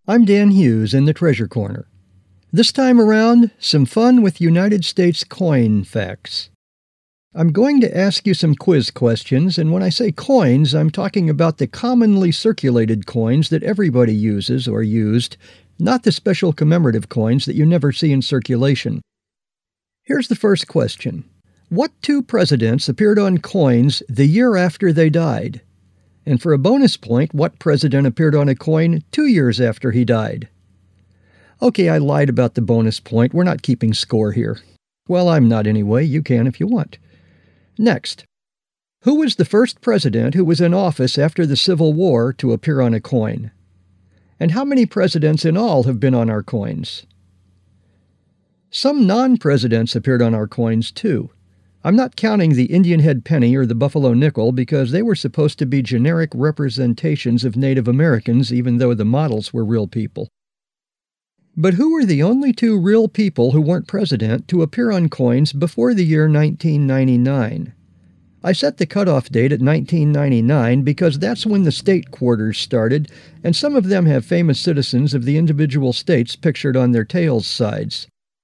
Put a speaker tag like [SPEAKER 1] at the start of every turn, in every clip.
[SPEAKER 1] I'm Dan Hughes in the Treasure Corner. This time around, some fun with United States coin facts. I'm going to ask you some quiz questions, and when I say coins, I'm talking about the commonly circulated coins that everybody uses or used, not the special commemorative coins that you never see in circulation. Here's the first question. What two presidents appeared on coins the year after they died? And for a bonus point, what president appeared on a coin 2 years after he died? Okay, I lied about the bonus point. We're not keeping score here. Well, I'm not anyway. You can if you want. Next. Who was the first president who was in office after the Civil War to appear on a coin? And how many presidents in all have been on our coins? Some non-presidents appeared on our coins, too. I'm not counting the Indian head penny or the buffalo nickel because they were supposed to be generic representations of Native Americans, even though the models were real people. But who were the only two real people who weren't president to appear on coins before the year 1999? I set the cutoff date at 1999 because that's when the state quarters started, and some of them have famous citizens of the individual states pictured on their tails sides.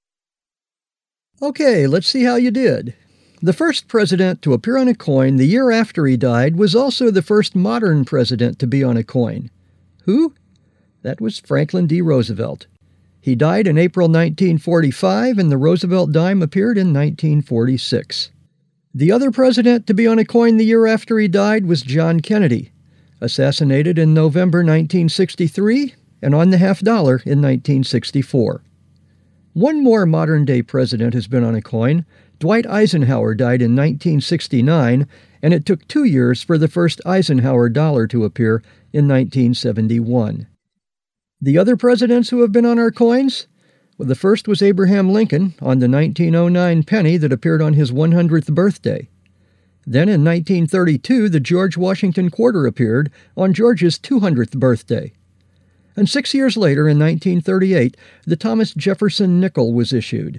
[SPEAKER 1] Okay, let's see how you did. The first president to appear on a coin the year after he died was also the first modern president to be on a coin. Who? That was Franklin D. Roosevelt. He died in April 1945, and the Roosevelt dime appeared in 1946. The other president to be on a coin the year after he died was John Kennedy, assassinated in November 1963 and on the half dollar in 1964. One more modern-day president has been on a coin. Dwight Eisenhower died in 1969, and it took 2 years for the first Eisenhower dollar to appear in 1971. The other presidents who have been on our coins? Well, the first was Abraham Lincoln on the 1909 penny that appeared on his 100th birthday. Then in 1932, the George Washington quarter appeared on George's 200th birthday. And 6 years later, in 1938, the Thomas Jefferson nickel was issued.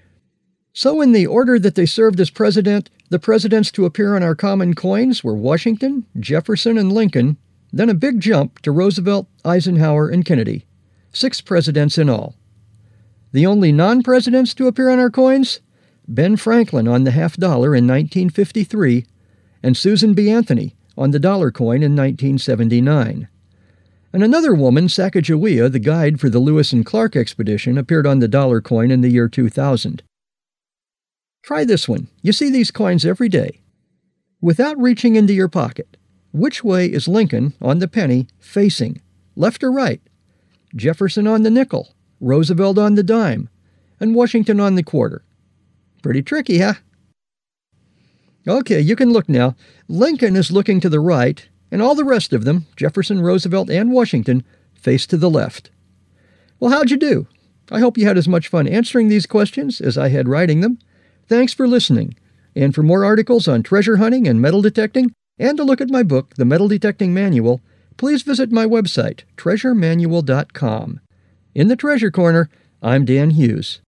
[SPEAKER 1] So in the order that they served as president, the presidents to appear on our common coins were Washington, Jefferson, and Lincoln, then a big jump to Roosevelt, Eisenhower, and Kennedy. 6 presidents in all. The only non-presidents to appear on our coins? Ben Franklin on the half dollar in 1953, and Susan B. Anthony on the dollar coin in 1979. And another woman, Sacagawea, the guide for the Lewis and Clark expedition, appeared on the dollar coin in the year 2000. Try this one. You see these coins every day. Without reaching into your pocket, which way is Lincoln on the penny facing? Left or right? Jefferson on the nickel, Roosevelt on the dime, and Washington on the quarter. Pretty tricky, huh? Okay, you can look now. Lincoln is looking to the right, and all the rest of them, Jefferson, Roosevelt, and Washington, face to the left. Well, how'd you do? I hope you had as much fun answering these questions as I had writing them. Thanks for listening. And for more articles on treasure hunting and metal detecting, and to look at my book, The Metal Detecting Manual, please visit my website, treasuremanual.com. In the Treasure Corner, I'm Dan Hughes.